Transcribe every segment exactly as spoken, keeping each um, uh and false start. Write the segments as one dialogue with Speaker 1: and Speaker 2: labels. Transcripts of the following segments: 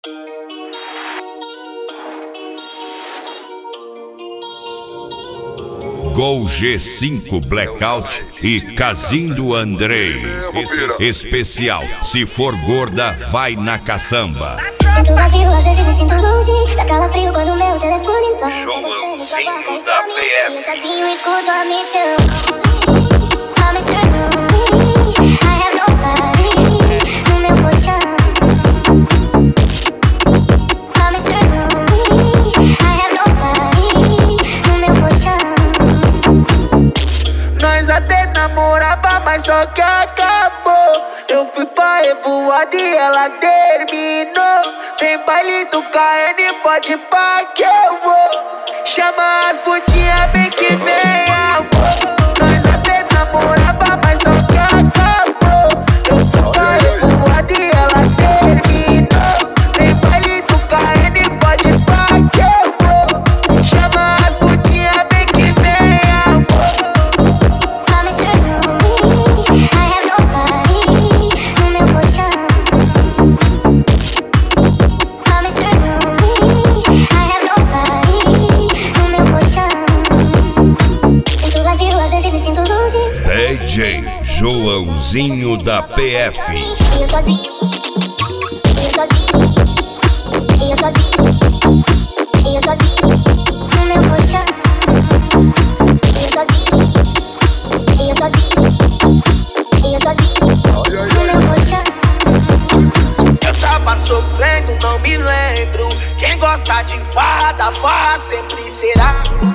Speaker 1: Gol G cinco Blackout e Cazindo Andrei. Especial, se for gorda, vai na caçamba.
Speaker 2: Sinto vazio, às vezes me sinto longe. Dá calafrio quando meu telefone toca.
Speaker 3: Joãozinho da P F.
Speaker 2: Eu sozinho escuto a missão. A missão. I have nobody no meu colchão. A missão. I have nobody no meu colchão.
Speaker 4: Nós até namorava, mas só que acabou. Eu fui pra revoada e ela terminou. Tem baile do K N, pode pá que eu vou. Chama as putinha, bem que vem amor. Nós até namorava, mas só que acabou. Eu fui pra revoada e ela terminou. Tem baile do K N, pode pá que eu vou. Chama as putinha, bem que vem amor.
Speaker 2: A missão. I have nobody no meu colchão. A missão. I have nobody no meu colchão. Sinto vazio, às vezes me sinto longe.
Speaker 1: D J Joãozinho da P F.
Speaker 2: E eu sozinho. E eu sozinho. E eu sozinho. E eu sozinho no meu colchão. E eu sozinho. E eu sozinho. E eu sozinho no meu colchão.
Speaker 4: Eu tava sofrendo, não me lembro. Quem gosta de farda, faz, sempre será.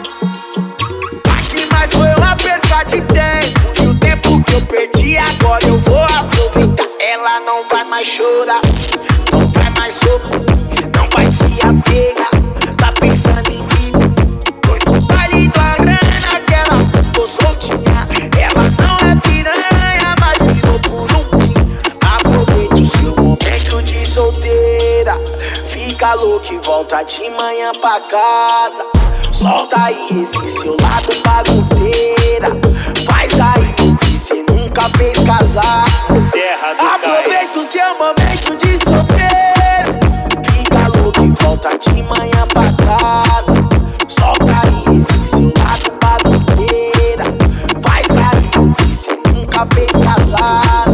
Speaker 4: Aqui mais foi um apertar de tempo. E o tempo que eu perdi, agora eu vou aproveitar. Ela não vai mais chorar, não vai mais sofrer, não vai se apegar. Tá pensando em mim. Foi no baile do Arana que ela ficou soltinha. Ela não é piranha, mas virou por um dia. Aproveita o seu momento de solteira. Fica louco e volta de manhã pra casa. Solta aí esse seu lado bagunceira. Faz aí o que cê nunca fez casar. Aproveita o seu momento de solteiro. Fica louco e volta de manhã pra casa. Solta aí esse seu lado bagunceira. Faz aí o que cê nunca fez casar.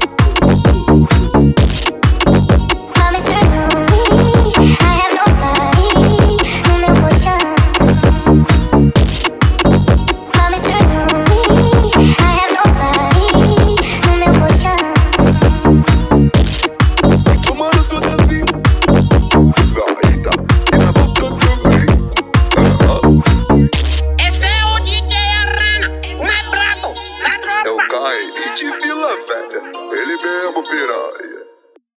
Speaker 2: A missão. I have nobody no meu colchão. A missão. I have nobody no meu colchão.
Speaker 3: Tomando toda a vida. Gaita, e na boca também.
Speaker 5: Esse é o D J Arana, o mais brabo da tropa.
Speaker 3: É o Kai de Vila Velha. Ele mesmo, piranha.